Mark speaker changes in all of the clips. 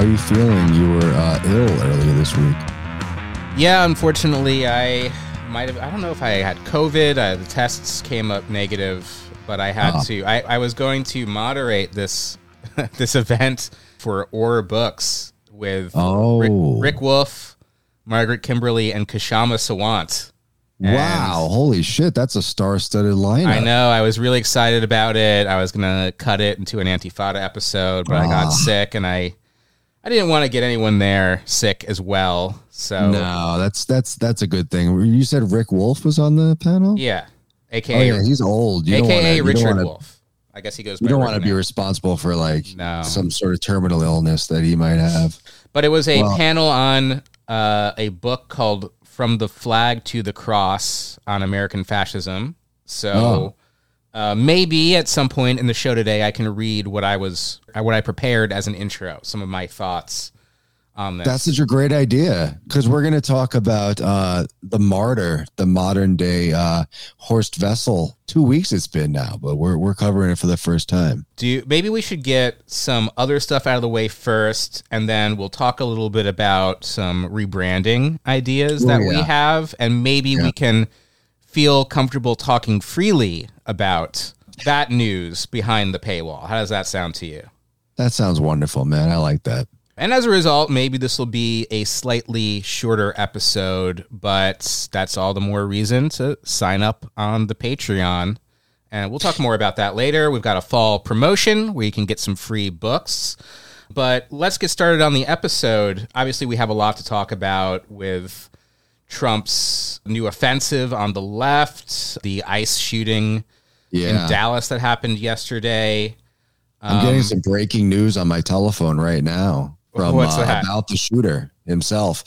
Speaker 1: you feeling? You were ill earlier this week.
Speaker 2: Yeah, unfortunately, I don't know if I had COVID. The tests came up negative, but I had to. I was going to moderate this this event for Aura Books with Rick Wolf, Margaret Kimberly, and Kashama Sawant.
Speaker 1: Wow, holy shit, that's a star-studded lineup.
Speaker 2: I know, I was really excited about it. I was going to cut it into an Antifada episode, but I got sick, and I didn't want to get anyone there sick as well. So
Speaker 1: no, that's a good thing. You said Rick Wolf was on the panel?
Speaker 2: Yeah, AKA
Speaker 1: he's old.
Speaker 2: AKA Richard Wolf. I guess he goes by
Speaker 1: You don't want to be responsible for some sort of terminal illness that he might have.
Speaker 2: But it was a panel on a book called From the Flag to the Cross on American Fascism. So maybe at some point in the show today, I can read what I prepared as an intro, some of my thoughts on this.
Speaker 1: That's such a great idea, because we're going to talk about the martyr, the modern day Horst Wessel. 2 weeks it's been now, but we're covering it for the first time.
Speaker 2: Maybe we should get some other stuff out of the way first, and then we'll talk a little bit about some rebranding ideas that we have, and maybe we can feel comfortable talking freely about that news behind the paywall. How does that sound to you?
Speaker 1: That sounds wonderful, man. I like that.
Speaker 2: And as a result, maybe this will be a slightly shorter episode, but that's all the more reason to sign up on the Patreon. And we'll talk more about that later. We've got a fall promotion where you can get some free books. But let's get started on the episode. Obviously, we have a lot to talk about with Trump's new offensive on the left, the ICE shooting in Dallas that happened yesterday.
Speaker 1: I'm getting some breaking news on my telephone right now.
Speaker 2: What's that?
Speaker 1: About the shooter himself.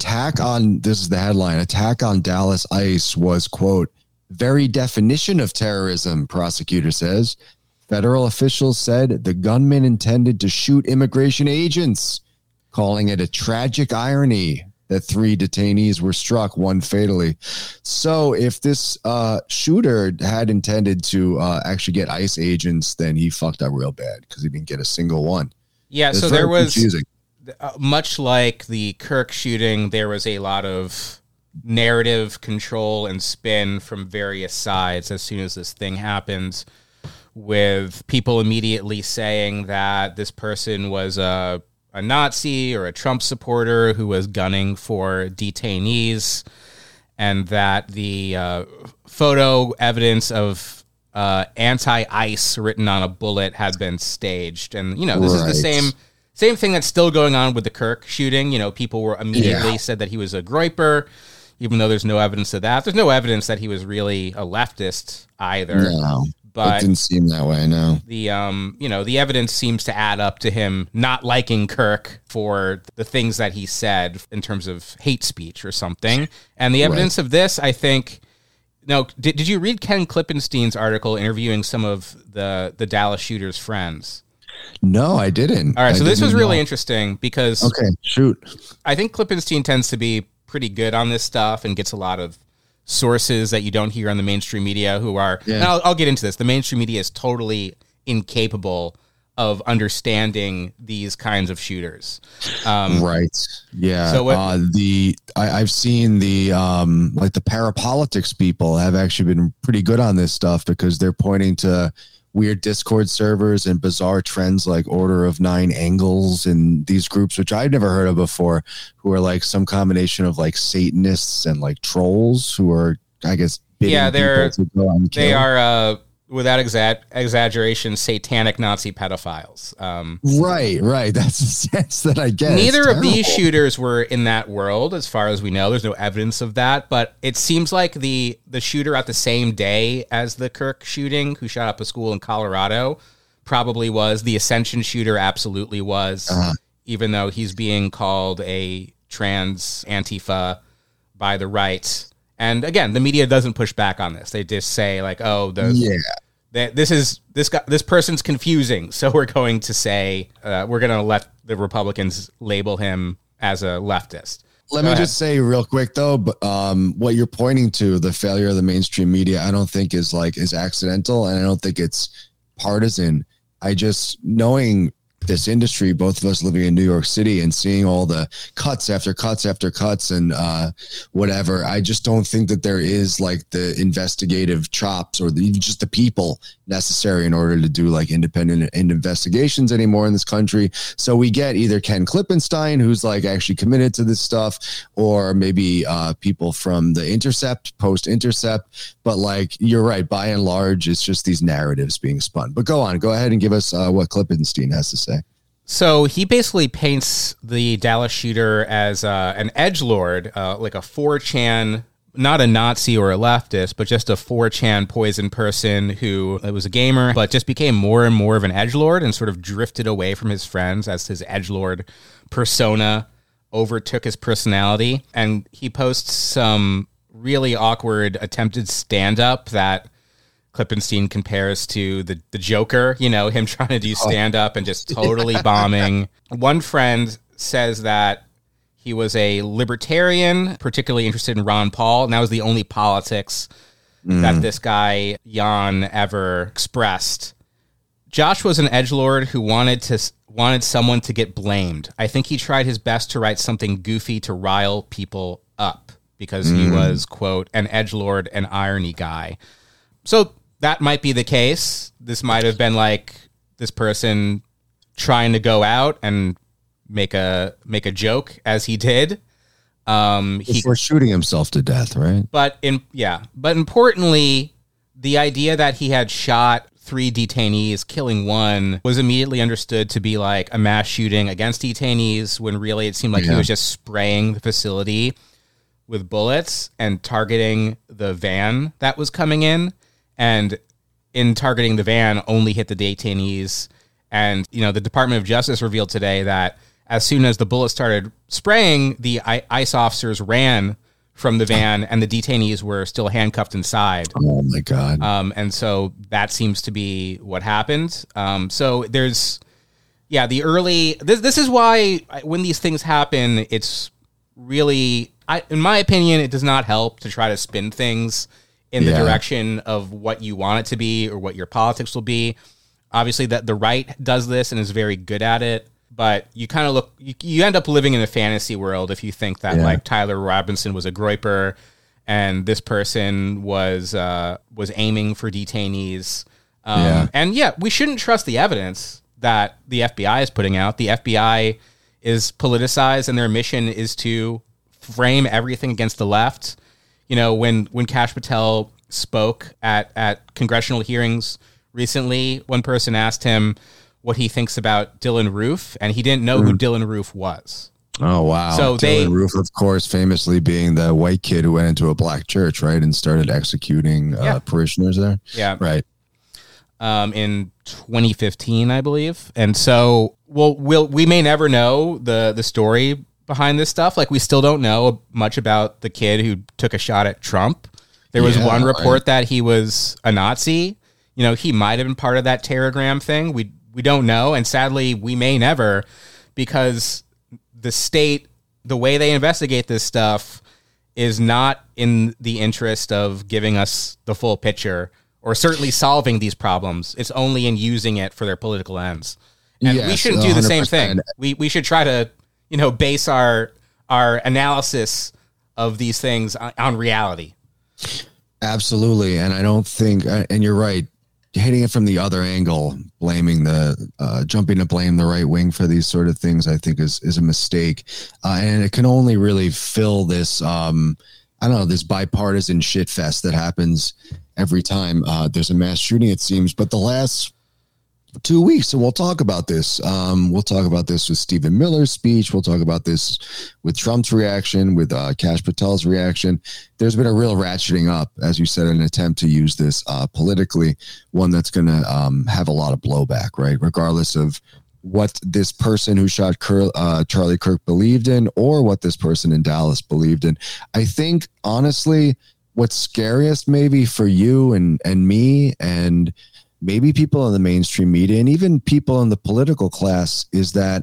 Speaker 1: This is the headline, attack on Dallas ICE was, quote, very definition of terrorism, prosecutor says. Federal officials said the gunman intended to shoot immigration agents, calling it a tragic irony that 3 detainees were struck, one fatally. So if this shooter had intended to actually get ICE agents, then he fucked up real bad, because he didn't get a single one.
Speaker 2: Yeah, so there was... confusing. Much like the Kirk shooting, there was a lot of narrative control and spin from various sides as soon as this thing happened, with people immediately saying that this person was a Nazi or a Trump supporter who was gunning for detainees, and that the photo evidence of anti-ICE written on a bullet had been staged. And, this is the same thing that's still going on with the Kirk shooting. People were immediately said that he was a groyper, even though there's no evidence of that. There's no evidence that he was really a leftist either.
Speaker 1: No, but it didn't seem that way, no.
Speaker 2: The evidence seems to add up to him not liking Kirk for the things that he said in terms of hate speech or something. And the evidence of this, I think... No, did you read Ken Klippenstein's article interviewing some of the Dallas shooters' friends?
Speaker 1: No, I didn't.
Speaker 2: All right, so this was really interesting because...
Speaker 1: Okay, shoot.
Speaker 2: I think Klippenstein tends to be pretty good on this stuff and gets a lot of sources that you don't hear on the mainstream media who are... Yeah. And I'll get into this. The mainstream media is totally incapable of understanding these kinds of shooters.
Speaker 1: Right. Yeah. So I've seen the parapolitics people have actually been pretty good on this stuff, because they're pointing to weird Discord servers and bizarre trends like Order of Nine Angles and these groups, which I've never heard of before, who are like some combination of like Satanists and like trolls who are, I guess, they are
Speaker 2: without exaggeration, satanic Nazi pedophiles.
Speaker 1: Right. That's the sense that I get.
Speaker 2: Neither of these shooters were in that world, as far as we know. There's no evidence of that, but it seems like the shooter at the same day as the Kirk shooting, who shot up a school in Colorado, probably was. The Ascension shooter absolutely was, even though he's being called a trans Antifa by the And again, the media doesn't push back on this. They just say like, this person's confusing, so we're going to say we're going to let the Republicans label him as a leftist.
Speaker 1: Let me just say real quick though, but what you're pointing to, the failure of the mainstream media, I don't think is accidental, and I don't think it's partisan. I just, knowing this industry, both of us living in New York City and seeing all the cuts after cuts after cuts and whatever, I just don't think that there is like the investigative chops or even just the people necessary in order to do like independent investigations anymore in this country. So we get either Ken Klippenstein, who's like actually committed to this stuff, or maybe people from the Intercept, post-Intercept. But like, you're right, by and large, it's just these narratives being spun. But go ahead and give us what Klippenstein has to say.
Speaker 2: So he basically paints the Dallas shooter as an edgelord, like a 4chan, not a Nazi or a leftist, but just a 4chan poison person who was a gamer, but just became more and more of an edgelord and sort of drifted away from his friends as his edgelord persona overtook his personality. And he posts some really awkward attempted stand-up that Klippenstein compares to the Joker, you know, him trying to do stand-up and just totally bombing. One friend says that he was a libertarian, particularly interested in Ron Paul, and that was the only politics that this guy, Jan, ever expressed. Josh was an edgelord who wanted someone to get blamed. I think he tried his best to write something goofy to rile people up because he was, quote, an edgelord, an irony guy. So that might be the case. This might have been like this person trying to go out and make a joke as he did.
Speaker 1: Before shooting himself to death, right?
Speaker 2: But importantly, the idea that he had shot 3 detainees, killing one, was immediately understood to be like a mass shooting against detainees, when really it seemed like he was just spraying the facility with bullets and targeting the van that was coming in. And in targeting the van, only hit the detainees. And, you know, the Department of Justice revealed today that as soon as the bullets started spraying, the ICE officers ran from the van and the detainees were still handcuffed inside.
Speaker 1: Oh, my God.
Speaker 2: And so that seems to be what happened. So there's, the early... This is why when these things happen, it's really... in my opinion, it does not help to try to spin things in the direction of what you want it to be or what your politics will be. Obviously, that the right does this and is very good at it, but you kind of you end up living in a fantasy world if you think that like Tyler Robinson was a groyper and this person was aiming for detainees. And we shouldn't trust the evidence that the FBI is putting out. The FBI is politicized and their mission is to frame everything against the left. You know, when Kash Patel spoke at congressional hearings recently, one person asked him what he thinks about Dylann Roof, and he didn't know who Dylann Roof was.
Speaker 1: Oh, wow. So Dylann Roof, of course, famously being the white kid who went into a black church, right, and started executing parishioners there.
Speaker 2: Yeah.
Speaker 1: Right.
Speaker 2: In 2015, I believe. And so we may never know the story behind this stuff. Like, we still don't know much about the kid who took a shot at Trump. There was one report that he was a Nazi. You know, he might have been part of that Telegram thing. We don't know. And sadly, we may never, because the state, the way they investigate this stuff is not in the interest of giving us the full picture or certainly solving these problems. It's only in using it for their political ends. And we shouldn't do the 100%. Same thing. We should try to, you know, base our analysis of these things on reality.
Speaker 1: Absolutely. And I don't think, and you're right, hitting it from the other angle, blaming jumping to blame the right wing for these sort of things, I think is a mistake. And it can only really fill this, this bipartisan shit fest that happens every time there's a mass shooting, it seems. But the last 2 weeks, and we'll talk about this. We'll talk about this with Stephen Miller's speech. We'll talk about this with Trump's reaction, with Kash Patel's reaction. There's been a real ratcheting up, as you said, an attempt to use this politically, one that's going to have a lot of blowback, right? Regardless of what this person who shot Charlie Kirk believed in or what this person in Dallas believed in. I think, honestly, what's scariest maybe for you and me and maybe people in the mainstream media and even people in the political class is that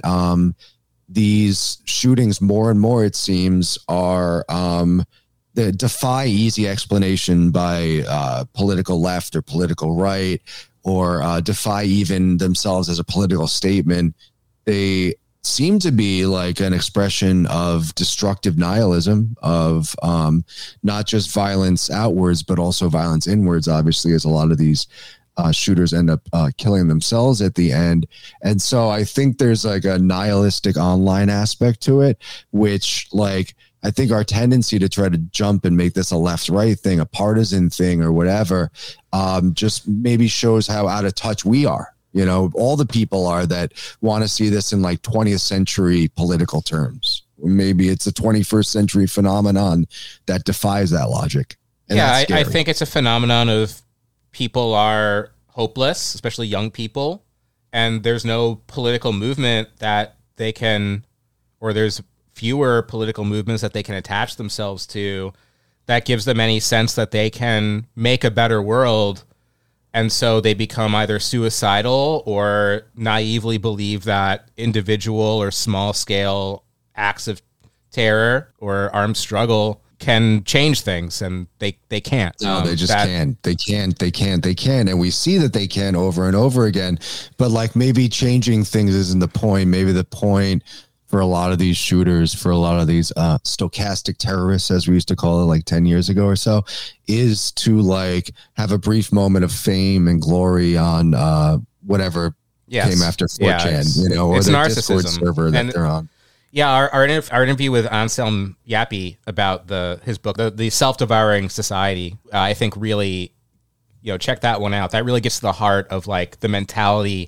Speaker 1: these shootings more and more, it seems, are that defy easy explanation by political left or political right, or defy even themselves as a political statement they seem to be like an expression of destructive nihilism, of not just violence outwards, but also violence inwards, obviously, as a lot of these shooters end up killing themselves at the end. And so I think there's like a nihilistic online aspect to it, which like, I think our tendency to try to jump and make this a left-right thing, a partisan thing or whatever, just maybe shows how out of touch we are. You know, all the people are that want to see this in like 20th century political terms. Maybe it's a 21st century phenomenon that defies that logic.
Speaker 2: And yeah, I think it's a phenomenon of people are hopeless, especially young people, and there's no political movement that they can, or there's fewer political movements that they can attach themselves to that gives them any sense that they can make a better world. And so they become either suicidal or naively believe that individual or small scale acts of terror or armed struggle can change things, and they can't.
Speaker 1: No, they just can't. They can't. And we see that they can over and over again. But like maybe changing things isn't the point. Maybe the point for a lot of these shooters, for a lot of these stochastic terrorists, as we used to call it like 10 years ago or so, is to like have a brief moment of fame and glory on whatever came after 4chan, you know, or the Discord server that they're on.
Speaker 2: Yeah, our interview with Anselm Yappy about his book, the Self-Devouring Society, I think really, you know, check that one out. That really gets to the heart of like the mentality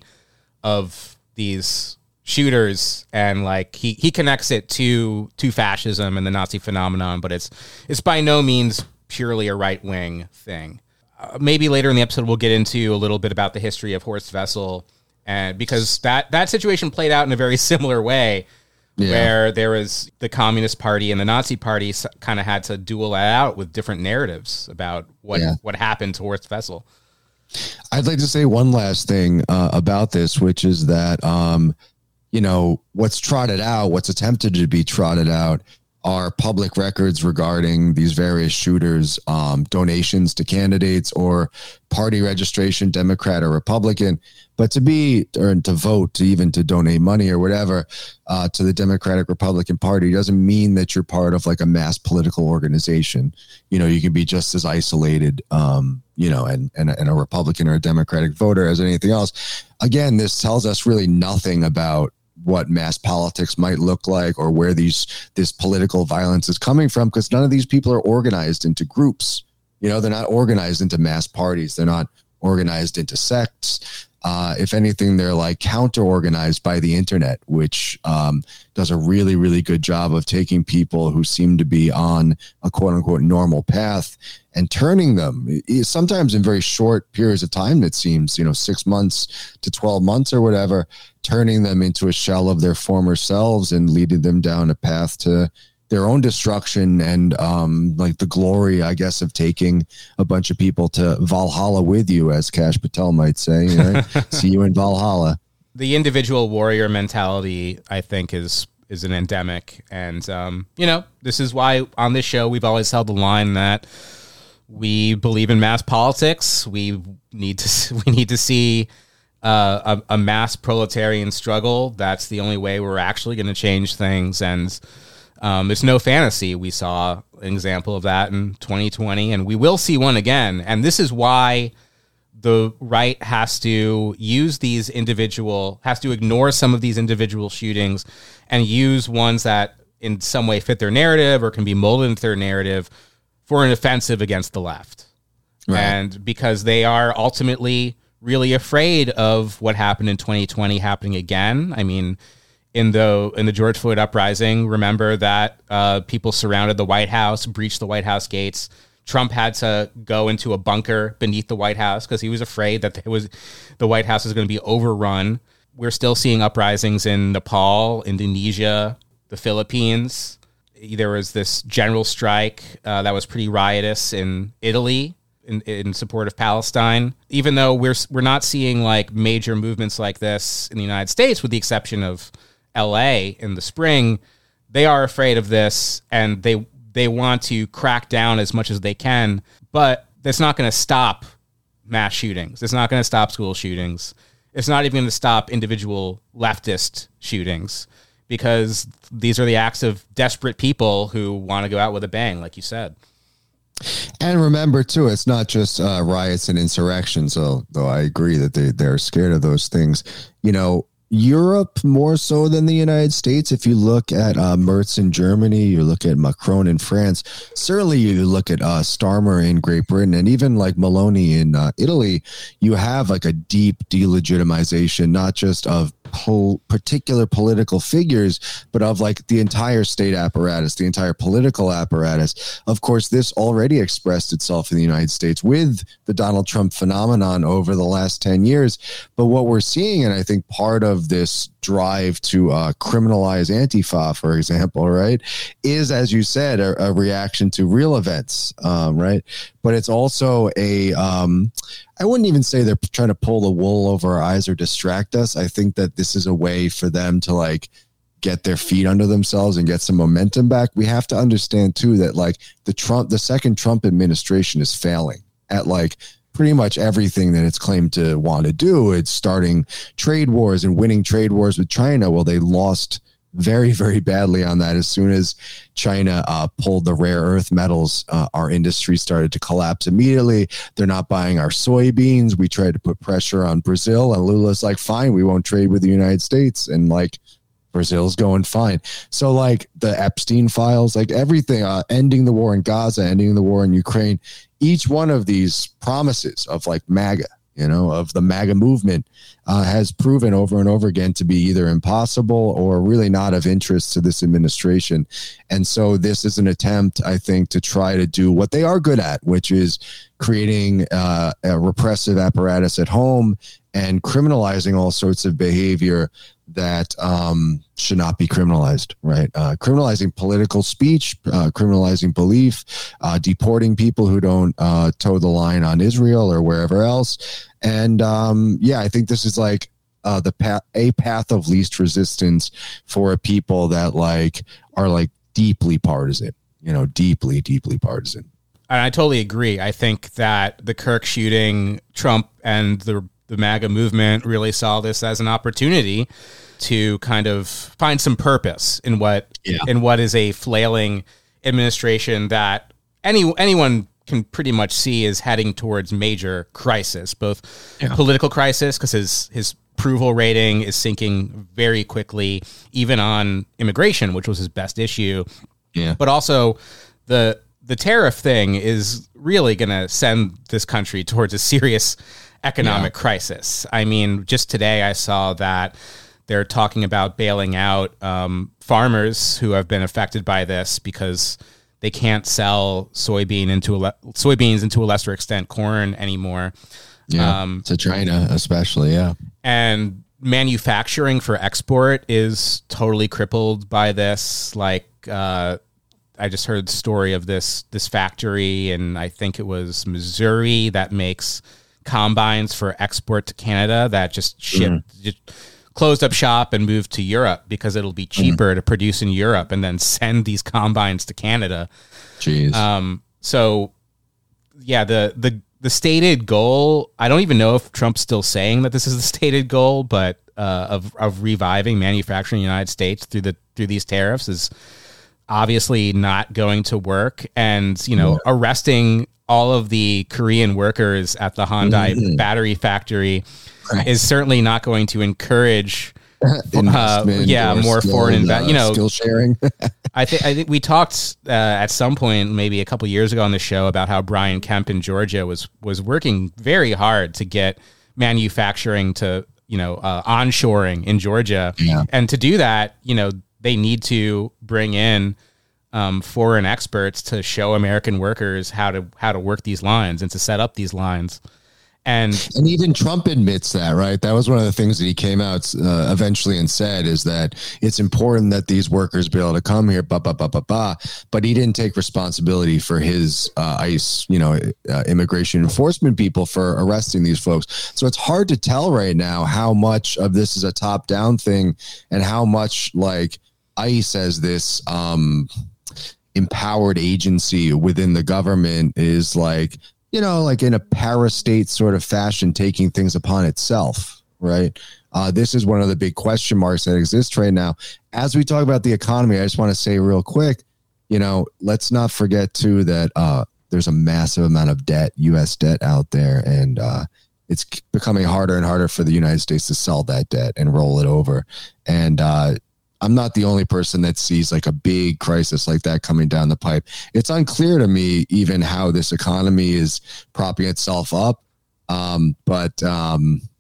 Speaker 2: of these shooters, and like he connects it to fascism and the Nazi phenomenon, but it's by no means purely a right wing thing. Maybe later in the episode we'll get into a little bit about the history of Horst Wessel, and because that situation played out in a very similar way, where there was the Communist Party and the Nazi Party kind of had to duel it out with different narratives about what happened to Horst Wessel.
Speaker 1: I'd like to say one last thing about this, which is that you know, what's attempted to be trotted out are public records regarding these various shooters, donations to candidates or party registration, Democrat or Republican. But to vote, to donate money or whatever to the Democratic Republican Party doesn't mean that you're part of like a mass political organization. You know, you can be just as isolated, you know, and a Republican or a Democratic voter as anything else. Again, this tells us really nothing about what mass politics might look like or where this political violence is coming from, because none of these people are organized into groups. You know, they're not organized into mass parties. They're not organized into sects. If anything, they're like counter-organized by the internet, which does a really, really good job of taking people who seem to be on a quote-unquote normal path and turning them, sometimes in very short periods of time, it seems, you know, 6 months to 12 months or whatever, turning them into a shell of their former selves and leading them down a path to their own destruction and like the glory, I guess, of taking a bunch of people to Valhalla with you, as Kash Patel might say. Right? See you in Valhalla.
Speaker 2: The individual warrior mentality, I think, is an endemic. And, you know, this is why on this show we've always held the line that we believe in mass politics. We need to see a mass proletarian struggle. That's the only way we're actually going to change things. And it's no fantasy. We saw an example of that in 2020, and we will see one again. And this is why the right has to ignore some of these individual shootings and use ones that in some way fit their narrative or can be molded into their narrative for an offensive against the left. Right. And because they are ultimately really afraid of what happened in 2020 happening again. I mean, in the George Floyd uprising, remember that people surrounded the White House, breached the White House gates. Trump had to go into a bunker beneath the White House because he was afraid that the White House was going to be overrun. We're still seeing uprisings in Nepal, Indonesia, the Philippines. There was this general strike that was pretty riotous in Italy in support of Palestine. Even though we're not seeing like major movements like this in the United States, with the exception of LA in the spring, they are afraid of this and they want to crack down as much as they can, but that's not going to stop mass shootings. It's not going to stop school shootings. It's not even going to stop individual leftist shootings, because these are the acts of desperate people who want to go out with a bang, like you said.
Speaker 1: And remember, too, it's not just riots and insurrections, though I agree that they're scared of those things. Europe more so than the United States. If you look at Merz in Germany, you look at Macron in France, certainly you look at Starmer in Great Britain, and even like Meloni in Italy, you have like a deep delegitimization, not just of particular political figures, but of like the entire state apparatus, the entire political apparatus. Of course, this already expressed itself in the United States with the Donald Trump phenomenon over the last 10 years. But what we're seeing, and I think part of this drive to criminalize Antifa, for example, right, is, as you said, a reaction to real events, right? But it's also I wouldn't even say they're trying to pull the wool over our eyes or distract us. I think that this is a way for them to like get their feet under themselves and get some momentum back. We have to understand too that like the second Trump administration is failing at like pretty much everything that it's claimed to want to do. It's starting trade wars and winning trade wars with China. Well, they lost very, very badly on that. As soon as China pulled the rare earth metals, our industry started to collapse immediately. They're not buying our soybeans. We tried to put pressure on Brazil, and Lula's like, fine, we won't trade with the United States. And like, Brazil's going fine. So like the Epstein files, like everything, ending the war in Gaza, ending the war in Ukraine, each one of these promises of like MAGA, of the MAGA movement has proven over and over again to be either impossible or really not of interest to this administration. And so this is an attempt, I think, to try to do what they are good at, which is creating a repressive apparatus at home and criminalizing all sorts of behavior that should not be criminalized, right? Criminalizing political speech, criminalizing belief, deporting people who don't toe the line on Israel or wherever else. And I think this is like a path of least resistance for a people that like are like deeply partisan, deeply, deeply partisan.
Speaker 2: And I totally agree. I think that the Kirk shooting, Trump and the MAGA movement really saw this as an opportunity to kind of find some purpose in what is a flailing administration that anyone can pretty much see is heading towards major crisis, both political crisis, because his approval rating is sinking very quickly, even on immigration, which was his best issue. Yeah. But also the tariff thing is really going to send this country towards a serious economic crisis. I mean, just today I saw that they're talking about bailing out farmers who have been affected by this because they can't sell soybeans into a lesser extent corn anymore.
Speaker 1: Yeah, to China especially,
Speaker 2: And manufacturing for export is totally crippled by this. Like, I just heard the story of this factory, and I think it was Missouri, that makes combines for export to Canada that just closed up shop and moved to Europe because it'll be cheaper to produce in Europe and then send these combines to Canada.
Speaker 1: Jeez.
Speaker 2: So yeah, the stated goal, I don't even know if Trump's still saying that this is the stated goal, but of reviving manufacturing in the United States through these tariffs is obviously not going to work. And, arresting all of the Korean workers at the Hyundai battery factory is certainly not going to encourage more foreign investment.
Speaker 1: Skill sharing.
Speaker 2: I think we talked at some point, maybe a couple years ago on the show, about how Brian Kemp in Georgia was working very hard to get manufacturing to onshoring in Georgia, and to do that, they need to bring in foreign experts to show American workers how to work these lines and to set up these lines. And
Speaker 1: even Trump admits that, right? That was one of the things that he came out eventually and said, is that it's important that these workers be able to come here, but he didn't take responsibility for his ICE, immigration enforcement people for arresting these folks. So it's hard to tell right now how much of this is a top-down thing and how much like ICE as this empowered agency within the government is like, like in a parastate sort of fashion, taking things upon itself, right? This is one of the big question marks that exists right now. As we talk about the economy, I just want to say real quick, let's not forget too that there's a massive amount of debt, U.S. debt out there, and it's becoming harder and harder for the United States to sell that debt and roll it over. And I'm not the only person that sees like a big crisis like that coming down the pipe. It's unclear to me even how this economy is propping itself up. But I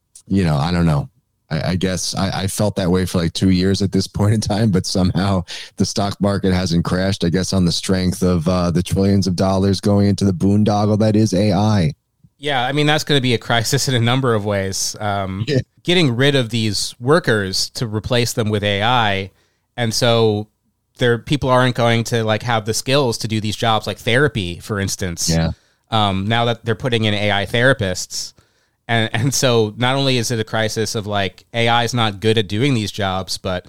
Speaker 1: don't know. I guess I felt that way for like 2 years at this point in time, but somehow the stock market hasn't crashed, I guess, on the strength of the trillions of dollars going into the boondoggle that is AI.
Speaker 2: Yeah, I mean, that's going to be a crisis in a number of ways. Getting rid of these workers to replace them with AI. And so people aren't going to like have the skills to do these jobs like therapy, for instance.
Speaker 1: Yeah.
Speaker 2: Now that they're putting in AI therapists. And so not only is it a crisis of like AI is not good at doing these jobs, but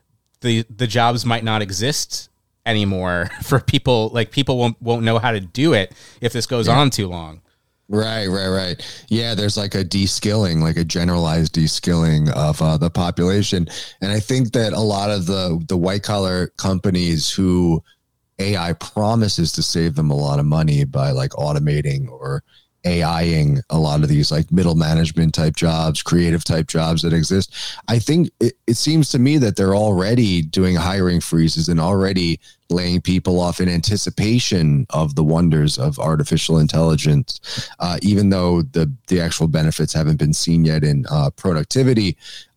Speaker 2: the jobs might not exist anymore for people. Like people won't know how to do it if this goes on too long.
Speaker 1: Right. Yeah, there's like a de-skilling, like a generalized de-skilling of the population. And I think that a lot of the white-collar companies who AI promises to save them a lot of money by like automating or AIing a lot of these like middle management type jobs, creative type jobs that exist. I think it seems to me that they're already doing hiring freezes and already laying people off in anticipation of the wonders of artificial intelligence, even though the actual benefits haven't been seen yet in productivity.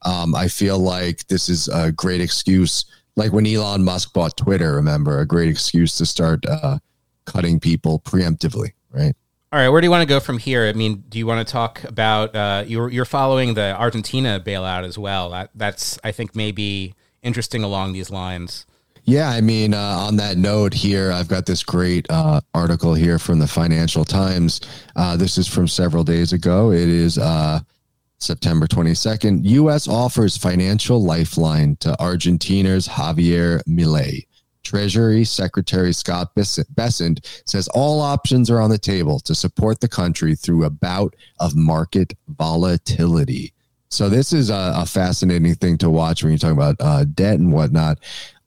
Speaker 1: I feel like this is a great excuse, like when Elon Musk bought Twitter, remember, a great excuse to start cutting people preemptively, right?
Speaker 2: All right, where do you want to go from here? I mean, do you want to talk about you're following the Argentina bailout as well? That's I think maybe interesting along these lines.
Speaker 1: Yeah, I mean, on that note here, I've got this great article here from the Financial Times. This is from several days ago. It is September 22nd. U.S. offers financial lifeline to Argentina's Javier Milei. Treasury Secretary Scott Bessent says all options are on the table to support the country through a bout of market volatility. So this is a fascinating thing to watch when you're talking about debt and whatnot.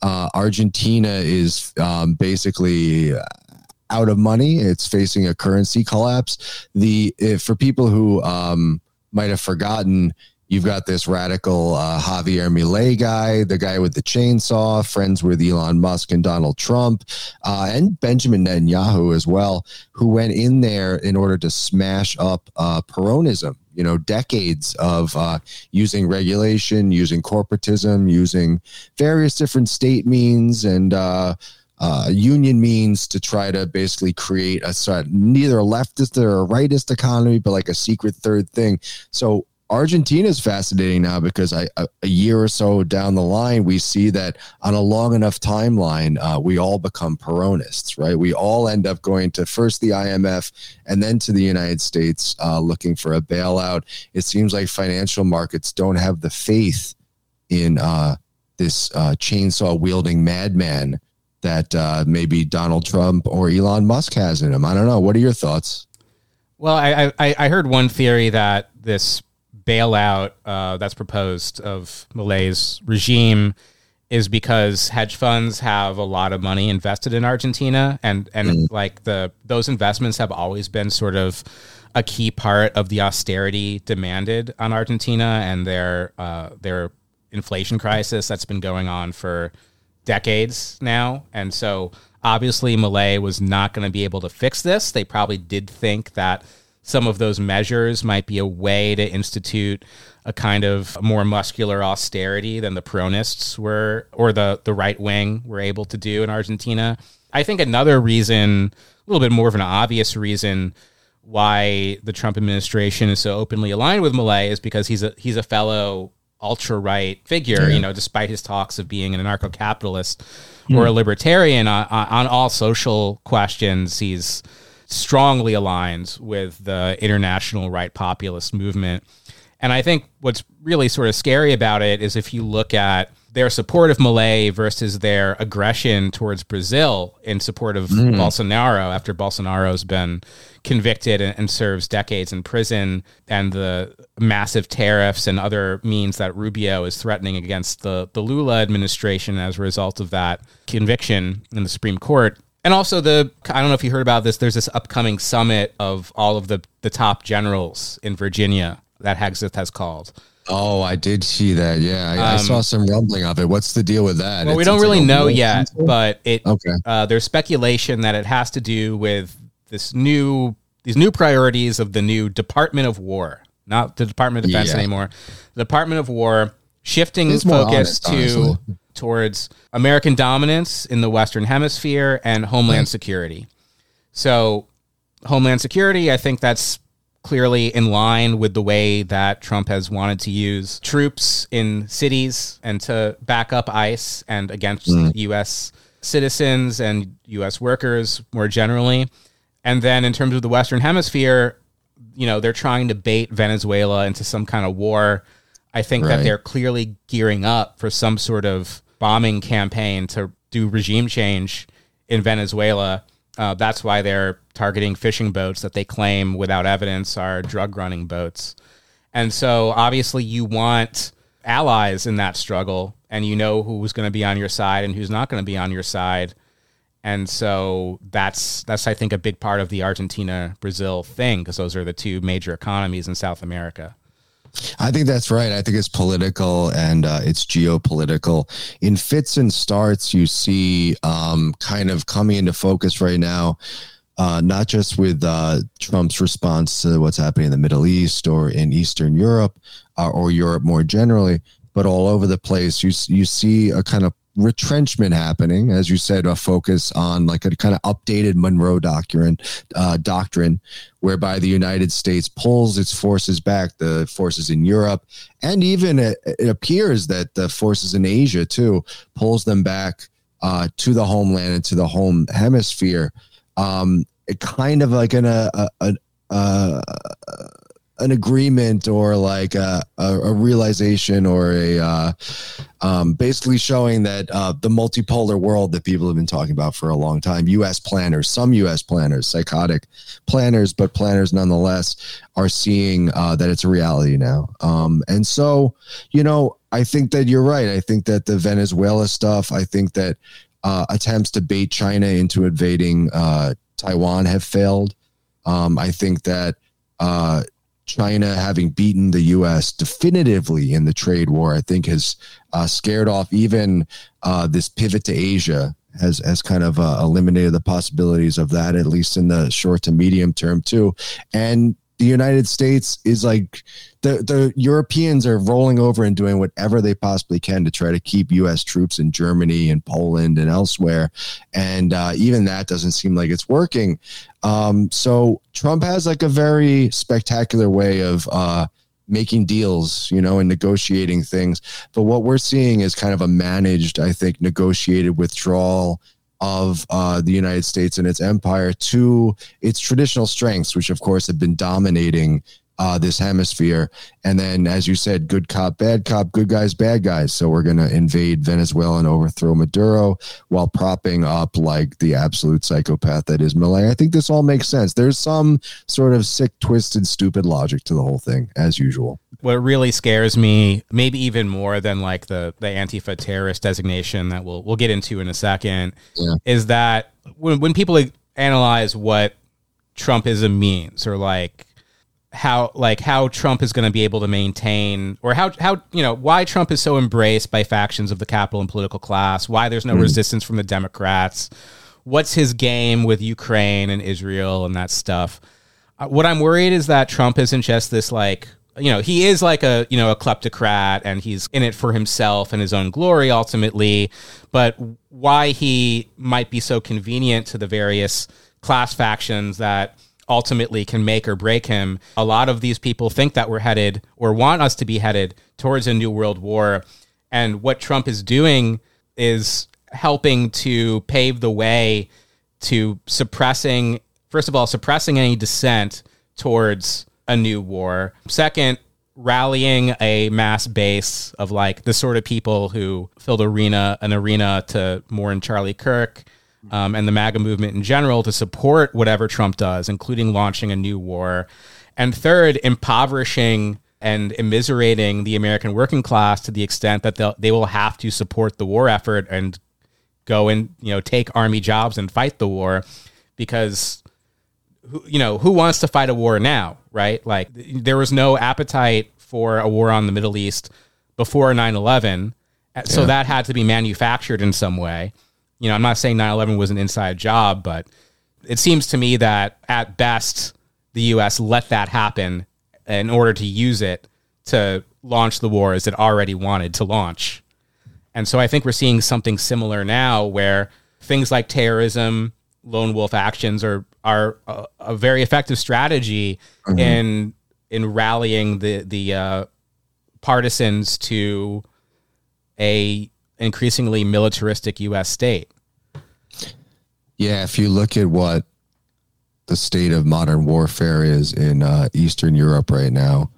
Speaker 1: Argentina is basically out of money. It's facing a currency collapse. For people who might have forgotten, you've got this radical Javier Milei guy, the guy with the chainsaw, friends with Elon Musk and Donald Trump, and Benjamin Netanyahu as well, who went in there in order to smash up Peronism. Decades of using regulation, using corporatism, using various different state means and union means to try to basically create neither a leftist or a rightist economy, but like a secret third thing. So Argentina is fascinating now because a year or so down the line, we see that on a long enough timeline, we all become Peronists, right? We all end up going to first the IMF and then to the United States looking for a bailout. It seems like financial markets don't have the faith in this chainsaw-wielding madman that maybe Donald Trump or Elon Musk has in him. I don't know. What are your thoughts?
Speaker 2: Well, I heard one theory that this bailout that's proposed of Milei's regime is because hedge funds have a lot of money invested in Argentina, and like those investments have always been sort of a key part of the austerity demanded on Argentina and their inflation crisis that's been going on for decades now. And so obviously Milei was not going to be able to fix this. They probably did think that some of those measures might be a way to institute a kind of more muscular austerity than the Peronists were, or the right wing were able to do in Argentina. I think another reason, a little bit more of an obvious reason why the Trump administration is so openly aligned with Milei is because he's a fellow ultra-right figure, despite his talks of being an anarcho-capitalist or a libertarian on all social questions. He's strongly aligned with the international right populist movement. And I think what's really sort of scary about it is if you look at their support of Milei versus their aggression towards Brazil in support of Bolsonaro after Bolsonaro's been convicted and serves decades in prison, and the massive tariffs and other means that Rubio is threatening against the Lula administration as a result of that conviction in the Supreme Court. And also I don't know if you heard about this, there's this upcoming summit of all of the top generals in Virginia that Hegseth has called.
Speaker 1: Oh, I did see that. Yeah, I saw some rumbling of it. What's the deal with that?
Speaker 2: Well, we don't really know yet, but there's speculation that it has to do with these new priorities of the new Department of War, not the Department of Defense anymore. The Department of War shifting focus towards American dominance in the Western Hemisphere and Homeland Security. So, Homeland Security, I think that's clearly in line with the way that Trump has wanted to use troops in cities and to back up ICE and against U.S. citizens and U.S. workers more generally. And then in terms of the Western Hemisphere, they're trying to bait Venezuela into some kind of war. I think that they're clearly gearing up for some sort of bombing campaign to do regime change in Venezuela. That's why they're targeting fishing boats that they claim without evidence are drug running boats. And so obviously you want allies in that struggle, and you know who's going to be on your side and who's not going to be on your side. And so that's I think a big part of the Argentina-Brazil thing, because those are the two major economies in South America.
Speaker 1: I think that's right. I think it's political and it's geopolitical. In fits and starts, you see kind of coming into focus right now, not just with Trump's response to what's happening in the Middle East or in Eastern Europe or Europe more generally, but all over the place. You see a kind of retrenchment happening, as you said, a focus on like a kind of updated Monroe doctrine, whereby the United States pulls its forces back, the forces in Europe, and even it appears that the forces in Asia too pulls them back to the homeland and to the home hemisphere. It kind of like an agreement or like a realization or basically showing that the multipolar world that people have been talking about for a long time, some U.S. planners, psychotic planners, but planners nonetheless, are seeing that it's a reality now. And so, I think that you're right. I think that the Venezuela stuff, I think that attempts to bait China into invading Taiwan have failed. I think that China having beaten the U.S. definitively in the trade war, I think has scared off even this pivot to Asia, has kind of eliminated the possibilities of that, at least in the short to medium term too. And the United States is like the Europeans are rolling over and doing whatever they possibly can to try to keep U.S. troops in Germany and Poland and elsewhere. And even that doesn't seem like it's working. So Trump has like a very spectacular way of making deals, and negotiating things. But what we're seeing is kind of a managed, I think, negotiated withdrawal of the United States and its empire to its traditional strengths, which of course have been dominating this hemisphere. And then, as you said, good cop, good guys, bad guys. So we're going to invade Venezuela and overthrow Maduro while propping up like the absolute psychopath that is Milei. I think this all makes sense. There's some sort of sick, twisted, stupid logic to the whole thing, as usual.
Speaker 2: What really scares me, maybe even more than like the Antifa terrorist designation that we'll get into in a second, is that when people analyze what Trumpism means, or how Trump is going to be able to maintain, or how why Trump is so embraced by factions of the capital and political class, why there's no resistance from the Democrats, what's his game with Ukraine and Israel and that stuff. What I'm worried is that Trump isn't just this he is like a kleptocrat, and he's in it for himself and his own glory ultimately, but why he might be so convenient to the various class factions that ultimately can make or break him. A lot of these people think that we're headed, or want us to be headed, towards a new world war. And what Trump is doing is helping to pave the way to suppressing any dissent towards a new war. Second, rallying a mass base of like the sort of people who filled an arena to mourn Charlie Kirk, and the MAGA movement in general to support whatever Trump does, including launching a new war. And third, impoverishing and immiserating the American working class to the extent that they will have to support the war effort and go and, take army jobs and fight the war, because who wants to fight a war now, right? Like, there was no appetite for a war on the Middle East before 9/11. So that had to be manufactured in some way. I'm not saying 9/11 was an inside job, but it seems to me that at best the U.S. let that happen in order to use it to launch the wars it already wanted to launch. And so I think we're seeing something similar now, where things like terrorism, lone wolf actions are a very effective strategy in rallying the partisans to a increasingly militaristic U.S. state.
Speaker 1: Yeah, if you look at what the state of modern warfare is in Eastern Europe right now,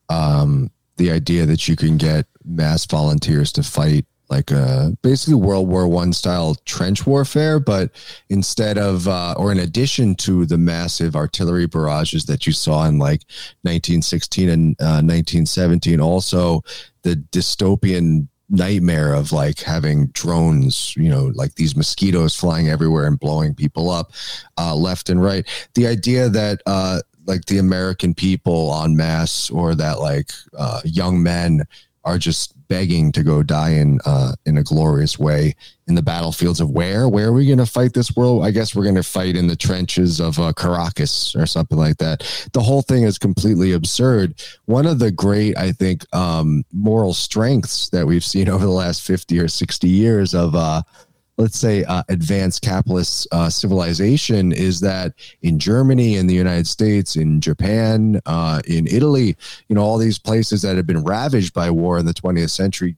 Speaker 1: the idea that you can get mass volunteers to fight like basically World War I style trench warfare, but instead of, or in addition to the massive artillery barrages that you saw in like 1916 and 1917, also the dystopian nightmare of like having drones, like these mosquitoes flying everywhere and blowing people up left and right. The idea that like the American people en masse, or that like young men are just begging to go die in a glorious way in the battlefields of where are we going to fight this world? I guess we're going to fight in the trenches of Caracas or something like that. The whole thing is completely absurd. One of the great, I think, moral strengths that we've seen over the last 50 or 60 years of let's say advanced capitalist civilization is that in Germany, in the United States, in Japan, in Italy, all these places that have been ravaged by war in the 20th century,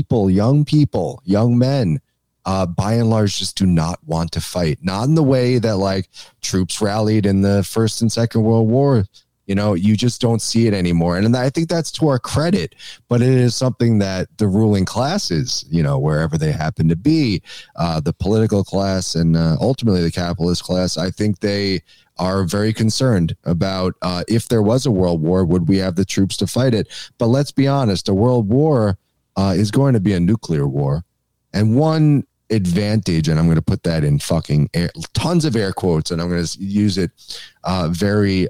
Speaker 1: young men, by and large, just do not want to fight. Not in the way that like troops rallied in the First and Second World War. You just don't see it anymore. And I think that's to our credit, but it is something that the ruling classes, wherever they happen to be, the political class and ultimately the capitalist class, I think they are very concerned about if there was a world war, would we have the troops to fight it? But let's be honest, a world war is going to be a nuclear war. And one advantage, and I'm going to put that in fucking tons of air quotes, and I'm going to use it very...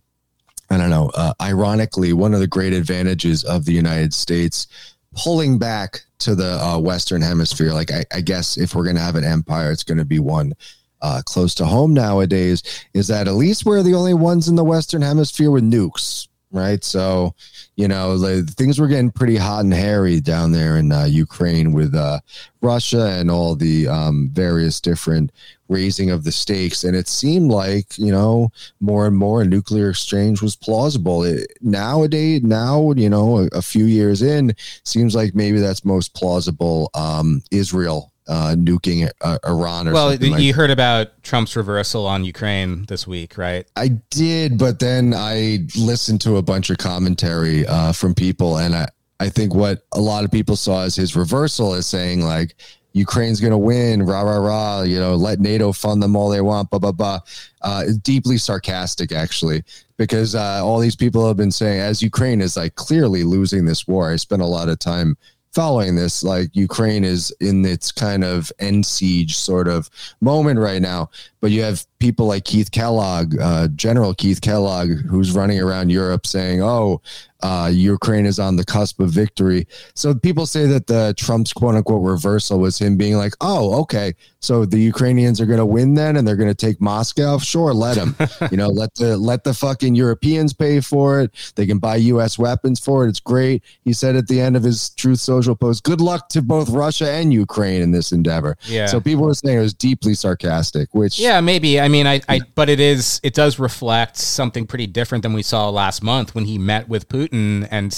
Speaker 1: ironically, one of the great advantages of the United States pulling back to the Western Hemisphere, like I guess if we're going to have an empire, it's going to be one close to home nowadays, is that at least we're the only ones in the Western Hemisphere with nukes, right? So, things were getting pretty hot and hairy down there in Ukraine with Russia and all the various different raising of the stakes. And it seemed like, more and more a nuclear exchange was plausible. Nowadays, a few years in, seems like maybe that's most plausible. Israel nuking Iran or something.
Speaker 2: Well, you heard about Trump's reversal on Ukraine this week, right?
Speaker 1: I did, but then I listened to a bunch of commentary from people, and I think what a lot of people saw as his reversal is saying like, Ukraine's going to win, rah, rah, rah, let NATO fund them all they want, blah, blah, blah. Deeply sarcastic, actually, because all these people have been saying, as Ukraine is like clearly losing this war, I spent a lot of time following this, like Ukraine is in its kind of end siege sort of moment right now. But you have people like Keith Kellogg, General Keith Kellogg, who's running around Europe saying, Ukraine is on the cusp of victory. So people say that the Trump's quote unquote reversal was him being like, oh, okay, so the Ukrainians are going to win then and they're going to take Moscow. Sure. Let them, let the fucking Europeans pay for it. They can buy US weapons for it. It's great. He said at the end of his Truth Social post, good luck to both Russia and Ukraine in this endeavor.
Speaker 2: Yeah.
Speaker 1: So people were saying it was deeply sarcastic, which
Speaker 2: maybe. I mean, but it does reflect something pretty different than we saw last month when he met with Putin and,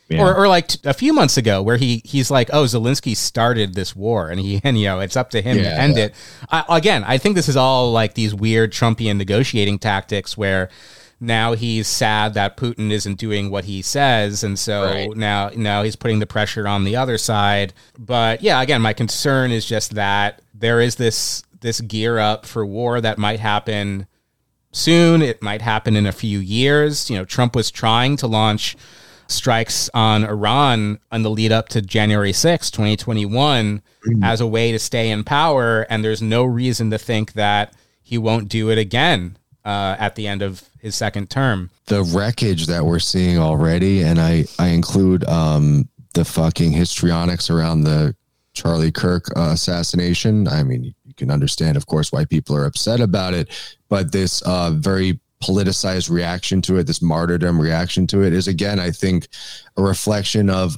Speaker 2: Yeah. Or like a few months ago where he's like, oh, Zelensky started this war and it's up to him to end it. I think this is all like these weird Trumpian negotiating tactics where now he's sad that Putin isn't doing what he says. And so now he's putting the pressure on the other side. But yeah, again, my concern is just that there is this gear up for war that might happen soon. It might happen in a few years. Trump was trying to launch strikes on Iran on the lead up to January 6, 2021 as a way to stay in power. And there's no reason to think that he won't do it again at the end of his second term.
Speaker 1: The wreckage that we're seeing already, and I include the fucking histrionics around the Charlie Kirk assassination. I mean, you can understand, of course, why people are upset about it, but this very politicized reaction to it, this martyrdom reaction to it, is again, I think, a reflection of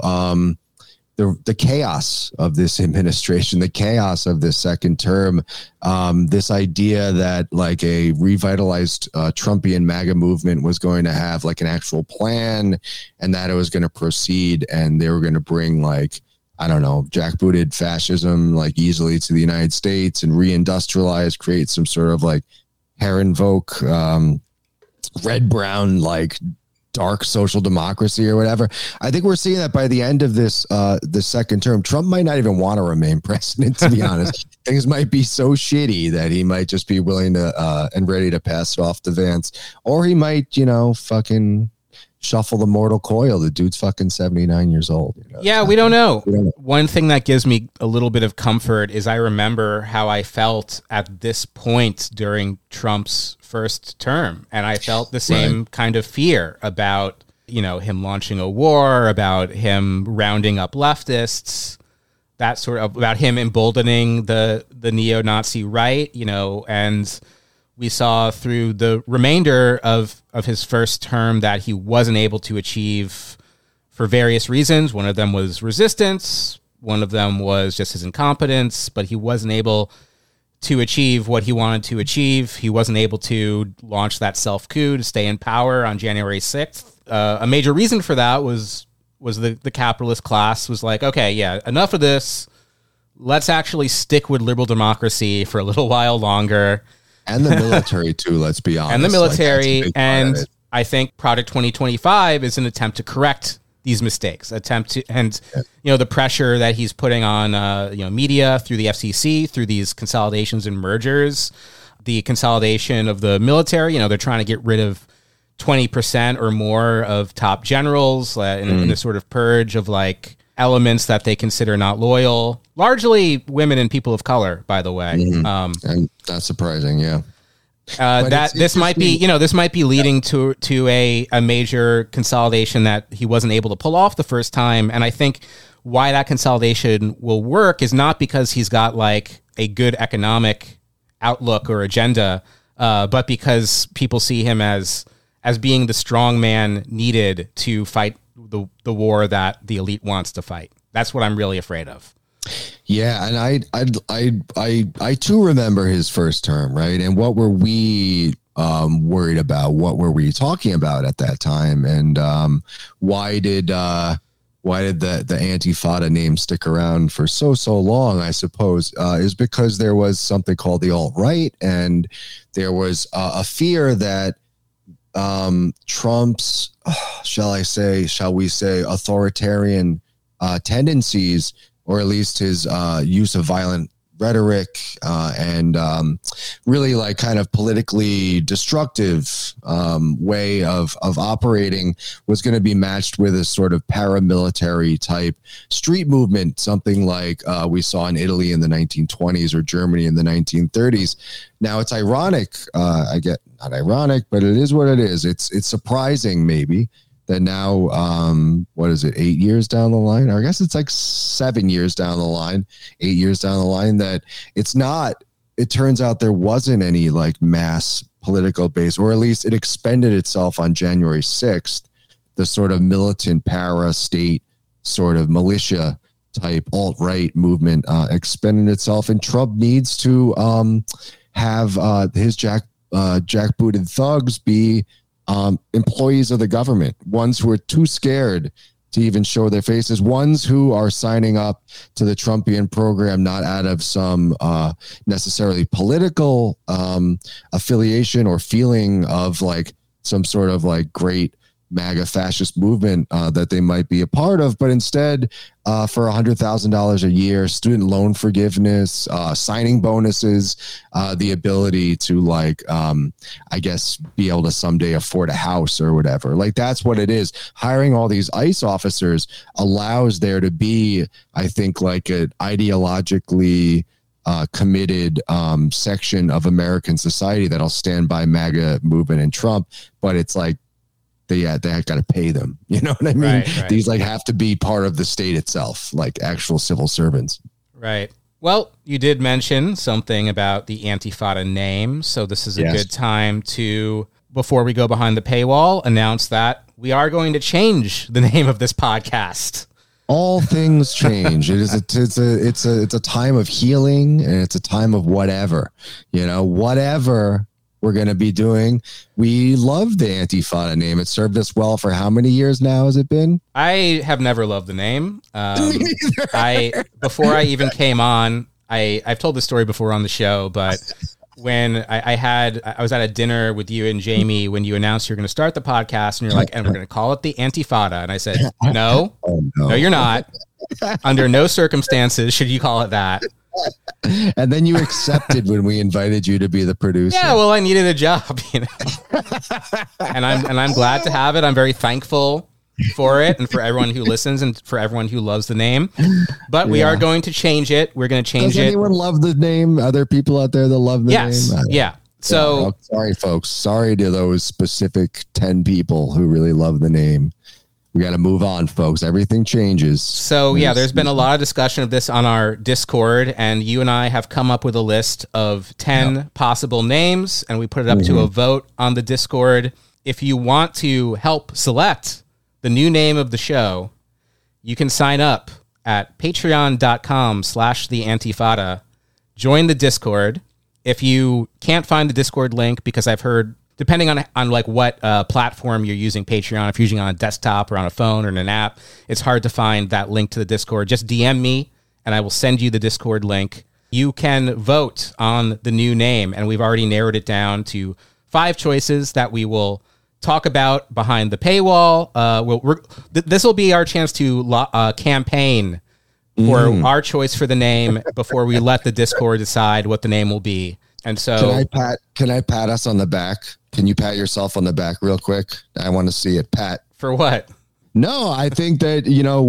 Speaker 1: the chaos of this administration, the chaos of this second term, this idea that like a revitalized Trumpian MAGA movement was going to have like an actual plan, and that it was going to proceed, and they were going to bring like, I don't know, jackbooted fascism like easily to the United States and reindustrialize, create some sort of like Herrenvolk, red-brown, like dark social democracy or whatever. I think we're seeing that by the end of this the second term. Trump might not even want to remain president, to be honest. Things might be so shitty that he might just be willing to and ready to pass it off to Vance, or he might, fucking shuffle the mortal coil. The dude's fucking 79 years old.
Speaker 2: Yeah, we don't know. One thing that gives me a little bit of comfort is I remember how I felt at this point during Trump's first term. And I felt the same kind of fear about, him launching a war, about him rounding up leftists, that sort of, about him emboldening the neo-Nazi right, and we saw through the remainder of his first term that he wasn't able to achieve for various reasons. One of them was resistance. One of them was just his incompetence, but he wasn't able to achieve what he wanted to achieve. He wasn't able to launch that self-coup to stay in power on January 6th. A major reason for that was the capitalist class was like, okay, yeah, enough of this. Let's actually stick with liberal democracy for a little while longer.
Speaker 1: And the military, too, let's be honest.
Speaker 2: And the military. And I think Project 2025 is an attempt to correct these mistakes, the pressure that he's putting on, media through the FCC, through these consolidations and mergers, the consolidation of the military. They're trying to get rid of 20% or more of top generals in a sort of purge of like elements that they consider not loyal, largely women and people of color, by the way.
Speaker 1: And that's surprising. Yeah.
Speaker 2: This might be leading to a major consolidation that he wasn't able to pull off the first time. And I think why that consolidation will work is not because he's got like a good economic outlook or agenda, but because people see him as being the strong man needed to fight the war that the elite wants to fight. That's what I'm really afraid of.
Speaker 1: Yeah, and I too remember his first term, right? And what were we worried about? What were we talking about at that time? And why did the Antifada name stick around for so long? I suppose is because there was something called the alt-right, and there was a fear that Trump's, shall we say, authoritarian tendencies, or at least his use of violent rhetoric and really like kind of politically destructive way of operating was going to be matched with a sort of paramilitary type street movement, something like we saw in Italy in the 1920s or Germany in the 1930s. Now it's ironic, not ironic, but it is what it is. It's surprising maybe that now, 8 years down the line? Or I guess it's like 7 years down the line, 8 years down the line, that it's not, it turns out there wasn't any like mass political base, or at least it expended itself on January 6th, the sort of militant para-state sort of militia type alt-right movement expended itself. And Trump needs to have his jackbooted thugs be employees of the government, ones who are too scared to even show their faces. Ones who are signing up to the Trumpian program, not out of some necessarily political affiliation or feeling of like some sort of like great MAGA fascist movement that they might be a part of, but instead for $100,000 a year, student loan forgiveness, signing bonuses, the ability to like, I guess, be able to someday afford a house or whatever. Like that's what it is. Hiring all these ICE officers allows there to be, I think, like an ideologically committed section of American society that'll stand by MAGA movement and Trump, but it's like, they got to pay them. You know what I mean? Right. These like have to be part of the state itself, like actual civil servants.
Speaker 2: Right. Well, you did mention something about the Antifada name. So this is a good time to, before we go behind the paywall, announce that we are going to change the name of this podcast.
Speaker 1: All things change. It's a time of healing, and it's a time of whatever, whatever we're going to be doing. We love the Antifada name. It served us well for how many years now has it been? I
Speaker 2: have never loved the name. Before I even came on, I've told this story before on the show, but when I was at a dinner with you and Jamie when you announced you're going to start the podcast, and you're like, and we're going to call it the Antifada. And I said, no, you're not. Under no circumstances should you call it that.
Speaker 1: And then you accepted when we invited you to be the producer.
Speaker 2: Yeah, well, I needed a job, and I'm glad to have it. I'm very thankful for it, and for everyone who listens, and for everyone who loves the name. But we are going to change it. We're going to change it.
Speaker 1: Does anyone love the name? Are there people out there that love the name?
Speaker 2: Yeah. So
Speaker 1: sorry, folks. Sorry to those specific 10 people who really love the name. We got to move on, folks. Everything changes.
Speaker 2: So, there's been a lot of discussion of this on our Discord, and you and I have come up with a list of 10 possible names, and we put it up to a vote on the Discord. If you want to help select the new name of the show, you can sign up at patreon.com/theantifada. Join the Discord. If you can't find the Discord link, because I've heard, depending on like what platform you're using Patreon, if you're using it on a desktop or on a phone or in an app, it's hard to find that link to the Discord. Just DM me and I will send you the Discord link. You can vote on the new name, and we've already narrowed it down to 5 choices that we will talk about behind the paywall. This will be our chance to campaign for our choice for the name before we let the Discord decide what the name will be. And so
Speaker 1: can I pat us on the back? Can you pat yourself on the back real quick? I want to see it. Pat.
Speaker 2: For what?
Speaker 1: No, I think that,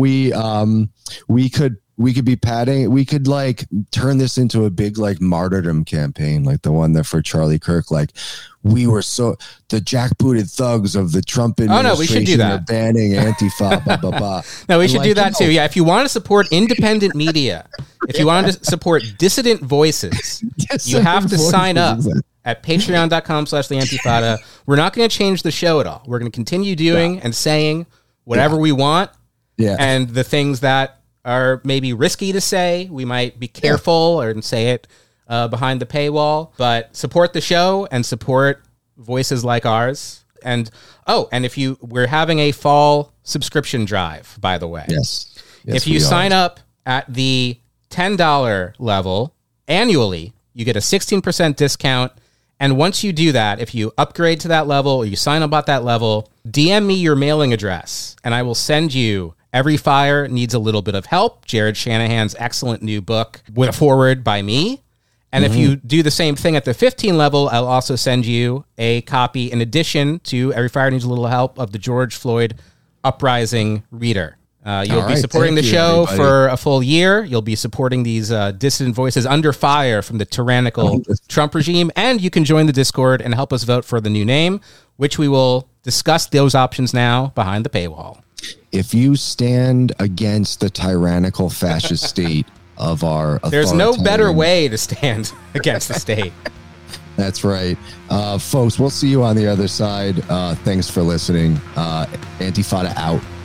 Speaker 1: we could be patting. We could like turn this into a big like martyrdom campaign, like the one that for Charlie Kirk, like we were the jackbooted thugs of the Trump administration.
Speaker 2: Oh no, we should do that.
Speaker 1: Are banning Antifa, blah, blah, blah.
Speaker 2: No, we should do that too. Yeah, if you want to support independent media, if you want to support dissident voices, you have to sign up at patreon.com/theantifada. We're not going to change the show at all. We're going to continue doing and saying whatever we want. Yeah. And the things that are maybe risky to say, we might be careful or say it behind the paywall, but support the show and support voices like ours. And if we're having a fall subscription drive, by the way.
Speaker 1: Yes.
Speaker 2: If you sign up at the $10 level annually, you get a 16% discount. And once you do that, if you upgrade to that level or you sign up at that level, DM me your mailing address and I will send you Every Fire Needs a Little Bit of Help, Jared Shanahan's excellent new book with a foreword by me. And if you do the same thing at the 15 level, I'll also send you a copy in addition to Every Fire Needs a Little Help of the George Floyd Uprising Reader. You'll be supporting the show for a full year. You'll be supporting these dissident voices under fire from the tyrannical Trump regime. And you can join the Discord and help us vote for the new name, which we will discuss those options now behind the paywall.
Speaker 1: If you stand against the tyrannical fascist state of our
Speaker 2: there's no better way to stand against the state.
Speaker 1: That's right. Folks, we'll see you on the other side. Thanks for listening. Antifada out.